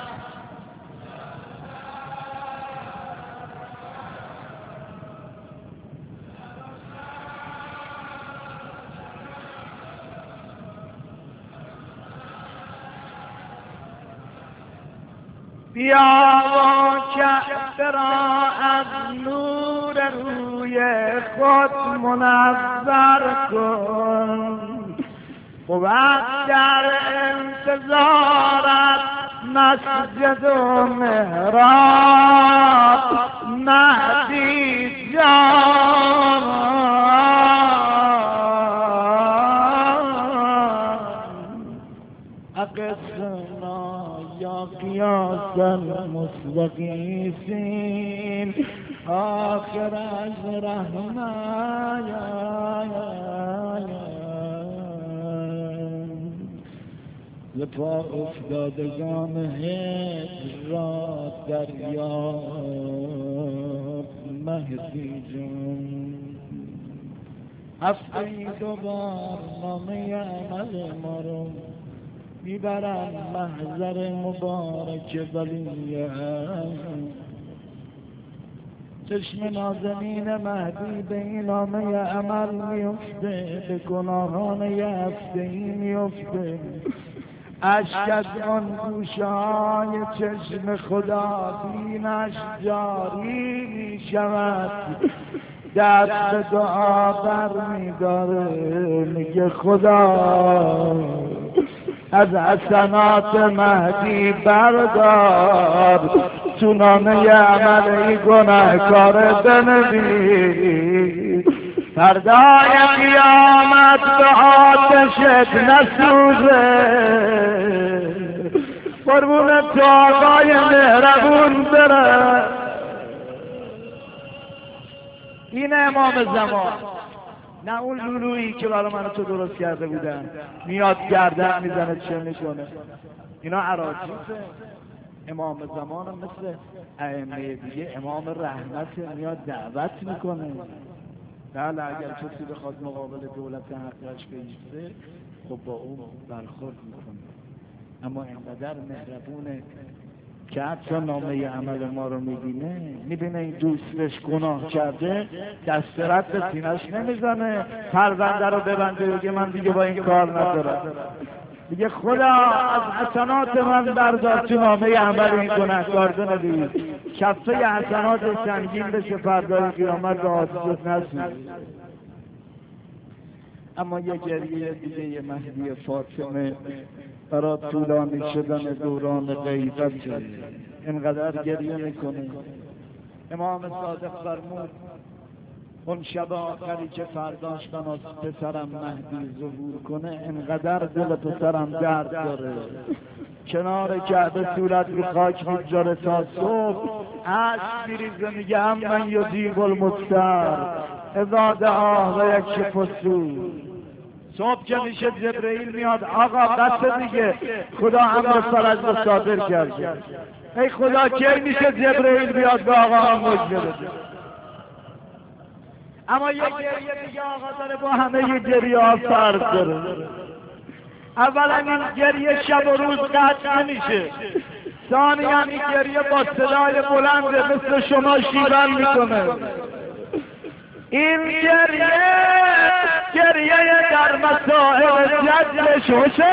بیا و کعبه را از نور روی خود منور کن بود در انتظارت مسجد و محراب مهدی جان اقسنا یا قیاس المستقیسین آخر از رحمه لپا افتادگان هجر را دریاب مهدی جون هفته ای دوبار نامه عمل ما رو میبرم محضر مبارک ولیه چشم نازنین مهدی به این نامه عمل میفته به گناهان یه هفته ای میفته اشک از آن گوشه‌های چشم خدا بینش جاری می شود دست به دعا بر می داره میگه خدا از حسنات مهدی بردار تو نامه عمل گناهکار بنویس فردای قیامت به آتشت نسوزه قربون تو آقای مهربون بره این امام زمان نه اون لولویی که برای من تو درست کرده بودن میاد گردن میزنه چه میکنه اینا عراجیفه امام زمان مثل ائمه دیگه امام رحمت میاد دعوت میکنه بله اگر کسی بخواد مقابل دولت حقش بیسته خب با اون برخورد میکنه اما اینقدر مهربونه که حتی نامه عمل ما رو میبینه این دوستش گناه کرده دست رد به سینه‌اش نمیزنه پرونده رو ببنده بگه من دیگه با این کار ندارم دیگه خدا از حسنات من بردار تو نامه عمل این گناهکار بنویس کفه حسنات سنگین بشه فردای قیامت به آتش نسوزه اما یه گریه دیگه یه مهدی فاطمه برای طولانی شدن دوران غیبت اینقدر گریه میکنه. امام صادق فرمود اون شب آخری که فرداش بناس پسرم مهدی ظهور کنه اینقدر دل پسرم درد داره، کنار کعبه صورت رو خاک میگذاره تا صبح، اشک میریزه میگه امن یجیب المضطر اذا دعاه و یکشف السوء. صبح که میشه جبرئیل میاد آقا بس دیگه، خدا امر فرج رو صادر کرده. ای خدا کی میشه جبرئیل بیاد به آقا هم مجبه بده؟ اما یک گریه دیگه آقا داره با همه ی گریه ها فرق داره. اولا این گریه شب و روز قطع نمیشه، ثانیا این گریه با صدای بلنده مثل شما شیون میکنه. این گریه در مسائل جدش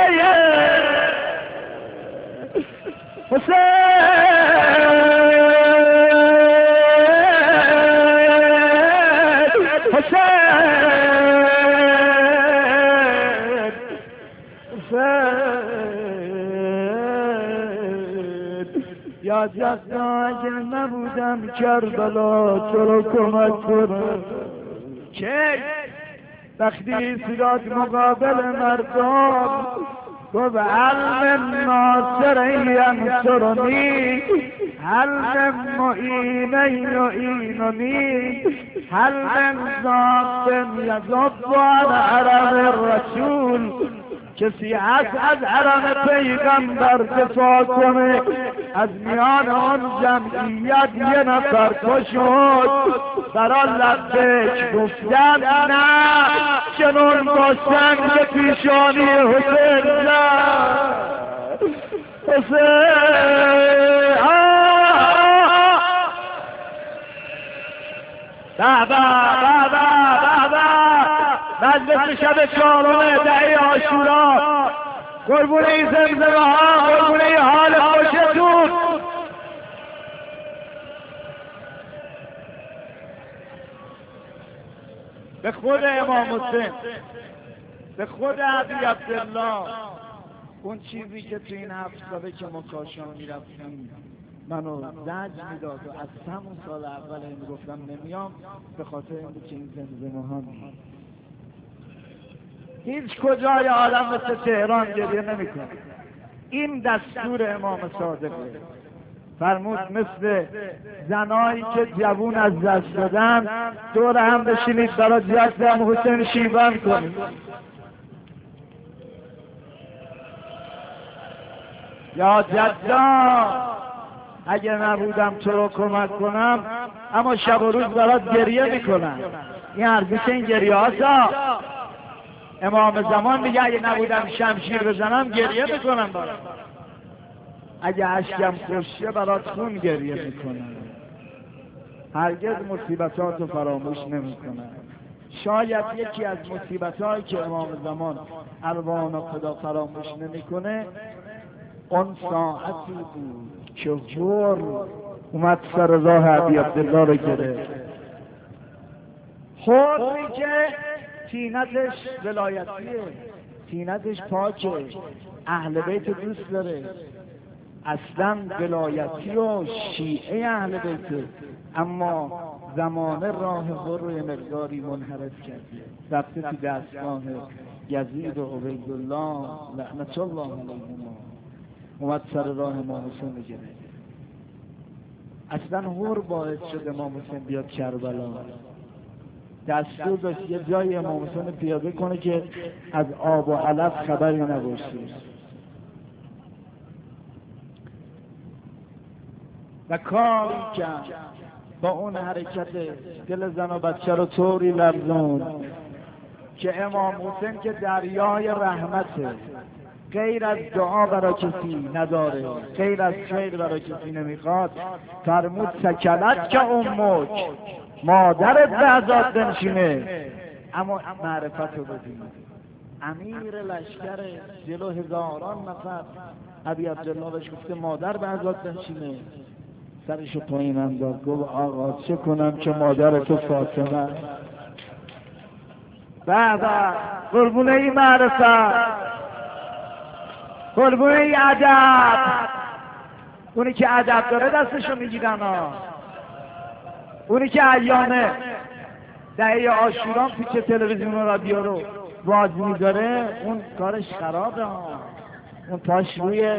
یا جدا اگه نبودم کربلا تو رو کمک کنم. که وقتی صدات مقابل مردم گفت علم ناصری ینصرنی، علم معینی یعیننی، علم ذات یذب عن حرم الرسول. کسی هست از حرم پیغمبر دفاع کنه؟ از میان آن جمعیت یه نفر تو شد. برا لبک گفتن نه، چنون با سنگ پیشانی حسین زد. حسین مجلس شب چهارم دهه عاشورا، قربونه زمزمه ها، قربونه حال خوشتون. به خود امام حسین، به خود ابی عبدالله، اون چیزی که تو این 7 ساله که ما کاشان میرفتیم منو زجر میداد و از همون سال اول این گفتم نمیام، به خاطر این بود که این زمزمه ها هیچ کجای عالم مثل تهران گریه نمیکنه. این دستور امام صادقه. فرمود مثل زنایی که جوون از دست دادن دور هم بشینید برای جد امام حسین شیون کنید. یا جدا اگه نبودم تو رو کمک کنم، اما شب و روز برات گریه میکنم. این ارزش این گریه هاستا. امام زمان میگه اگه نبودم شمشیر بزنم گریه میکنم برات. اگه اشکم خوشه برات خون گریه میکنم. هرگز مصیبتاتو فراموش نمیکنم. شاید یکی از مصیبتایی که امام زمان ارواحنا خدا فراموش نمیکنه اون ساعتی بود که هور اومد سر راه ابی عبدالله رو گرفت. هوری که طینتش ولایتیه، طینتش پاکه، اهل بیت دوست داره، اصلا ولایتی و شیعه اهل بیت، اما زمانه راه هور رو یه مقداری منحرف کرده، رفته تو دستگاه یزید و عبیدالله لعنت الله علیهما، اومد سر راه امام حسین بگیره. اصلا هور باعث شد امام حسین بیاد کربلا. دستور داشت یه جای امام حسین پیاده کنه که از آب و علف خبری نباشه. و کاری کرد با اون حرکت دل زن و بچه رو طوری لرزون که امام حسین که دریای رحمته، غیر از دعا برای کسی نداره، غیر از خیر برای کسی نمیخواد. فرمود سکلت که امک، مادرت به عذاب بنشینه. اما معرفت رو بدید، امیر لشکر جلو هزاران نفر ابی عبدالله بهش گفته مادر به عذاب بنشینه. سرشو پایین انداخت گفت آقا چه کنم که مادر تو فاطمه. بابا قربونه ای معرفت، قربونه ای ادب. اونی که ادب داره دستشو میگیرن ها. اونی که ایامه دهه عاشورا پیچ تلویزیون و رادیو رو باز میذاره اون کارش خرابه ها. اون پاش روی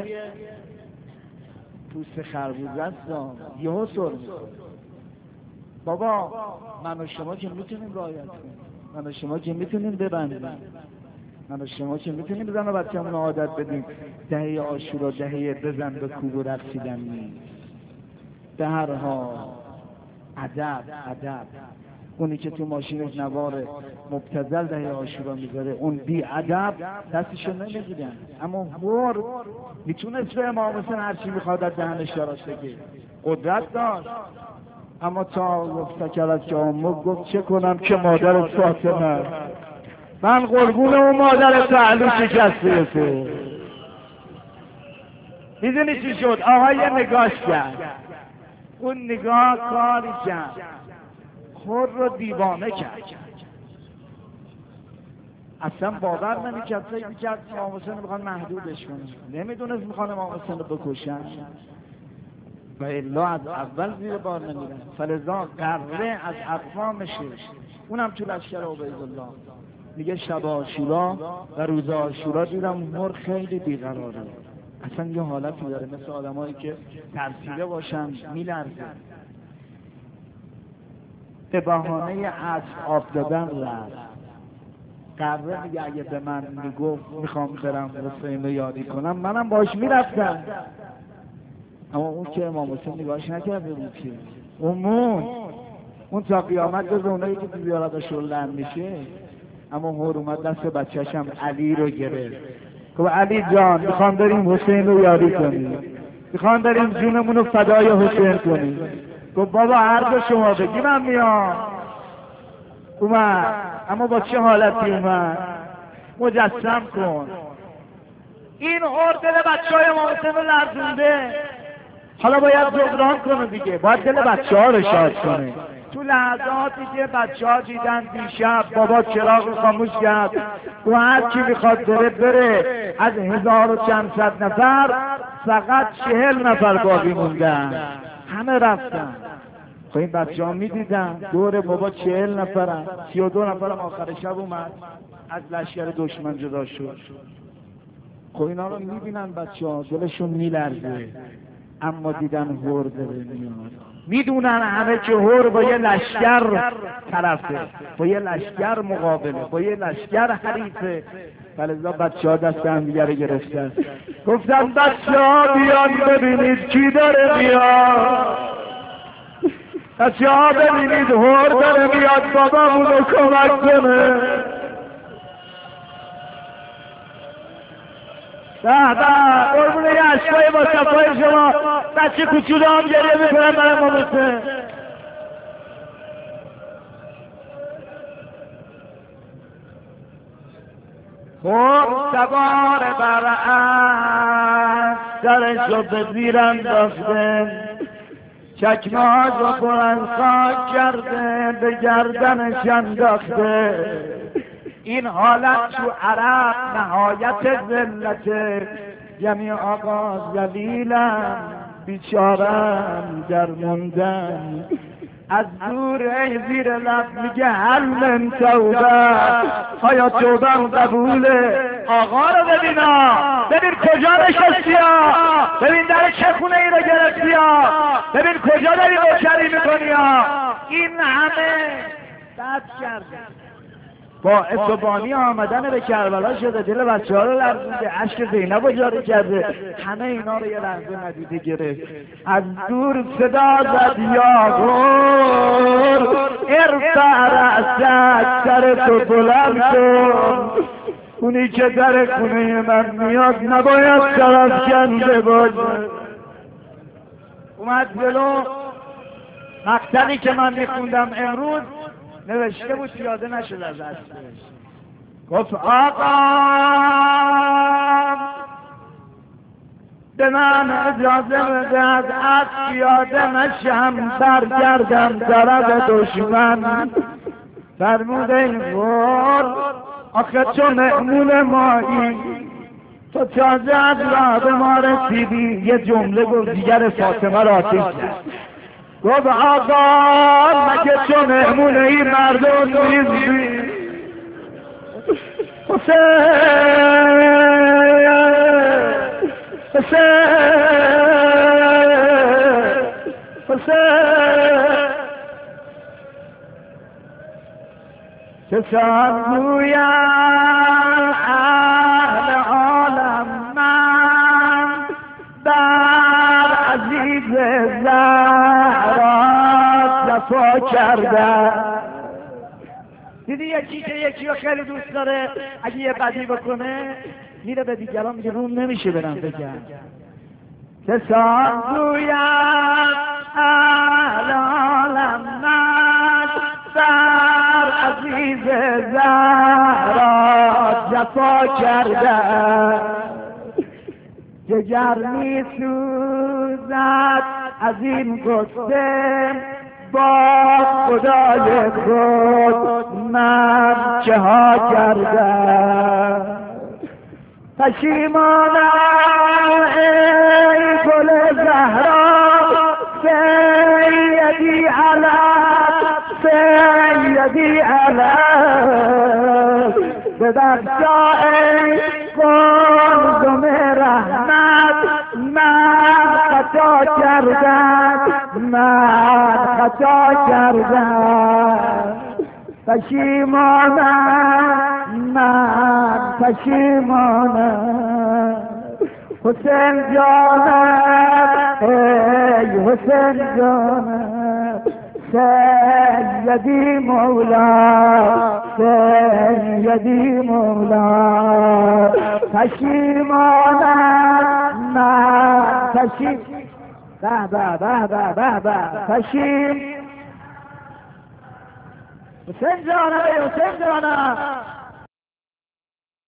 پوست خربوزه است یهو سر می‌خوره. بابا من و شما که میتونیم رعایت کنیم، من و شما که میتونیم ببندیم، من و شما که میتونیم بزن و بچه‌مون عادت بدیم دهه عاشورا دهه بزن به کوب و رقصیدن نیست. به هر حال ادب اونی که تو ماشینش نوار مبتذل دهه عاشورا میذاره اون بی ادب دستشو نمیگیرن. اما هور میتونست به امام حسین هرچی میخواد از دهنش دراش بگه، قدرت داشت. اما تا گفت کرد که گفت چه کنم که مادر فاطمه، من قربون اون مادر تعلو شکسته تو. میدونی چی شد؟ آقای نگاش کرد، اون نگاه کاری کرد خود رو دیوانه کرد. اصلا باور نمی‌کرد، فکر می‌کرد امام حسین میخوان محدودش کنن، نمیدونست میخوان امام حسین رو بکشن و الا از اول زیر بار نمیرن. فلذا قره از اقوامشه، اونم تو لشکر عبیدالله. میگه شب عاشورا و روز عاشورا دیدم مر خیلی بیقراره، اصلا یه حالتی داره مثل آدمایی که ترسیده باشن میلرزه. به بهانه عطر آب دادن رفت. قره میگه اگه به من میگفت میخوام برم حسین رو یادی کنم منم باش میرفتم. اما اون که امام حسین نگاهش نکرده بود که اون تا قیامت به اونایی که زیارتش رو لعن میشه. اما هور اومد دست بچه‌شم علی رو گرفت. گفت علی جان میخوام بریم حسین رو یادی کنیم، میخوام بریم جونمون رو فدای حسین کنیم. گفت بابا هر دو شما بگی من میام. اومد، اما با چه حالتی اومد؟ مجسم کن. این هور دل بچه‌های امام حسین رو لرزونده، حالا باید جبران کنه دیگه، باید دل بچه‌ها رو شاد کنه. تو لحظاتی که بچه‌ها دیدن دیشب بابا چراغ رو خاموش کرد و هر کی میخواد بره، از 1000 و چند صد نفر فقط 40 نفر باقی موندن، همه رفتن. خب این بچه‌ها میدیدن دور بابا 40 نفرن، 32 نفرم آخر شب اومد از لشکر دشمن جدا شد. خب اینا رو میبینن بچه‌ها دلشون میلرزه، اما دیدن هور داره میاد. میدونن همه که هور با یه لشکر طرفه، با یه لشکر مقابله، با یه لشکر حریفه. فلذا بچه‌ها دست هم دیگه رو گرفتن، گفتن بچه‌ها بیان ببینید کی داره میاد، بچه‌ها ببینید هور داره میاد بابامون رو کمک کنه. قربونه یه عشقای با صفای شما بچه کوچولو هم گریه میکنن برای امام حسین. خب سوار بر اسب سرش رو به زیر انداخته، چکمه‌هاش رو پر از خاک کرده، به گردنش انداخته. این حالت تو عرب نهایت ذلته، یعنی آقا ذلیلم بیچارم در موندن. از دور زیر لب میگه هل من توبه، آیا توبه قبوله؟ آقا رو ببین کجا نشستی، ببین در چه خونه ای رو گرفتی، ببین کجا داری روشنی میکنی. این همه بد کرده، باعث و بانی آمدن به کربلا شده، دل بچه‌ها رو لرزونده، اشک زینب رو جاری کرده. همه اینا رو یه لحظه ندیده گرفت. از دور صدا زد یا غور ارفع رأسک، سر تو بلند کن، اونی که در خونه من میاد نباید طرف کنده باشه. اومد جلو، مقتلی که من میخوندم امروز نوشته بود پیاده نشد از دستش. گفت آقا به من اجازه بده از اسب پیاده نشم، برگردم طرف دشمن. فرمود این غور آخه تو مأمون مایی، تو تازه را به ما رسیدی یه جمله گفت دیگر فاطمه را آتیش زد گفت آقا مگه تو مهمون این مردم نیستی چشان گویم اهل عالم من بر عزیز زهرا جفا کرده. دیدی یکی که یکی رو خیلی دوست داره اگه یه بدی بکنه میره به دیگران میگه روم نمیشه برم بگم. چشان گویم اهل عالم من بر عزیز زهرا جفا کرده. جگر می سوزد از این گسته با خدای خود من چه ها کردم. پشیمانم ای گل زهرا سیدی علم سیدی علم به بخشا ای قلزم رحمت من خطا کردم من خطا کردم. پشیمانم من پشیمانم حسین جانم ای حسین جانم سیدی مولا سیدی مولا. پشیمانم من پشیم به به به به به به پشیم حسین جانم ای حسین جانم